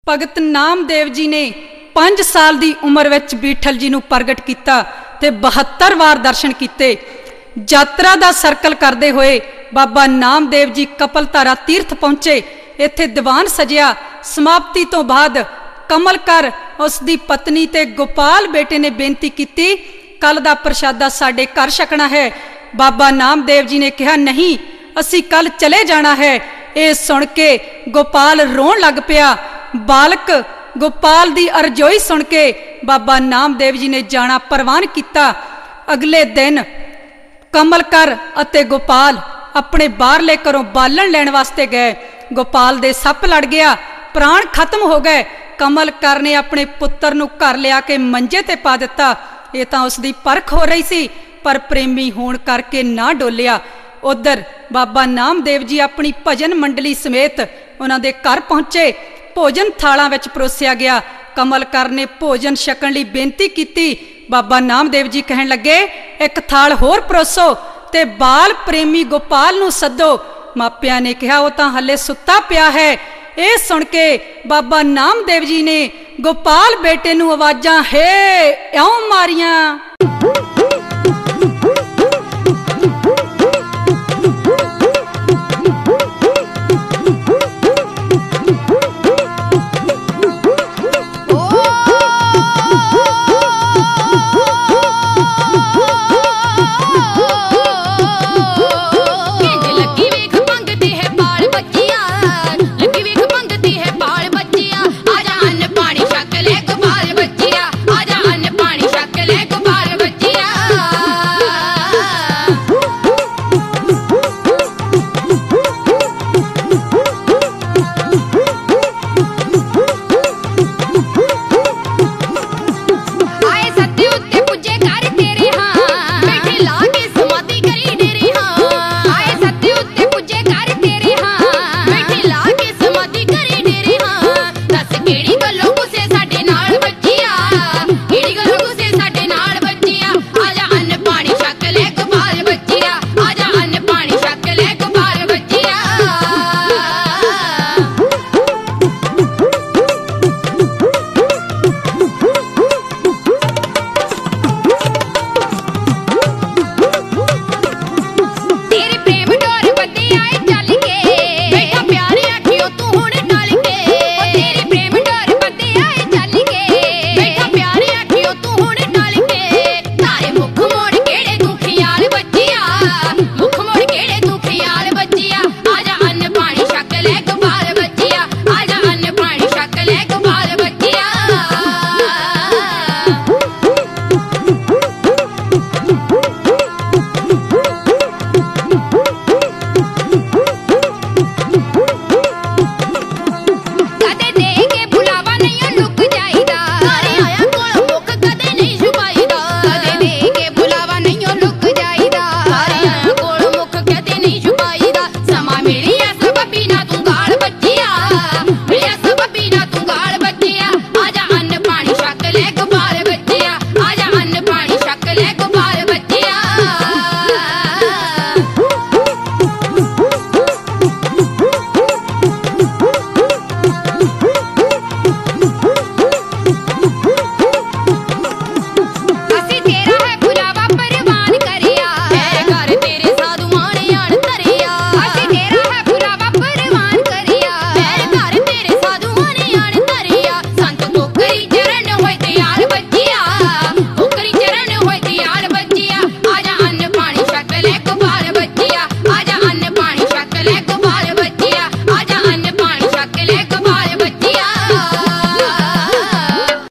भगत नामदेव जी ने 5 साल की उम्र विच बीठल जी नूं प्रगट किया ते 72 वार दर्शन किए। यात्रा का सर्कल करते हुए बाबा नामदेव जी कपलधारा तीर्थ पहुंचे। इत्थे दीवान सजिया। समाप्ति तो बाद कमलकर उसकी पत्नी ते गोपाल बेटे ने बेनती की, कल का प्रशादा साडे घर छकना है। बाबा नामदेव जी ने कहा, नहीं असी कल चले जाना है। ये सुन के गोपाल रोन लग पिया। बालक गोपाल दी अरजोई सुन के बाबा नामदेव जी ने जाना प्रवान किया। अगले दिन कमलकर अते गोपाल अपने बाहरले घरों बालन लैण वास्ते गए। गोपाल दे सप लड़ गया, प्राण खत्म हो गए। कमलकर ने अपने पुत्र नूं घर लिया के मंजे ते पा दिता। ये तां उसदी परख हो रही सी, पर प्रेमी होण करके ना डोलिया। उधर बाबा नामदेव जी अपनी भजन मंडली समेत उन्हां दे घर पहुंचे। भोजन थालां विच परोसिया गया। कमलकर ने भोजन छकण लई बेनती की। बाबा नामदेव जी कहण लगे, एक थाल होर परोसो ते बाल प्रेमी गोपाल नूं सद्दो। मापिया ने कहा, वो तां हले सुत्ता पिया है। ये सुन के बाबा नामदेव जी ने गोपाल बेटे नूं आवाजां हे इउं मारियां।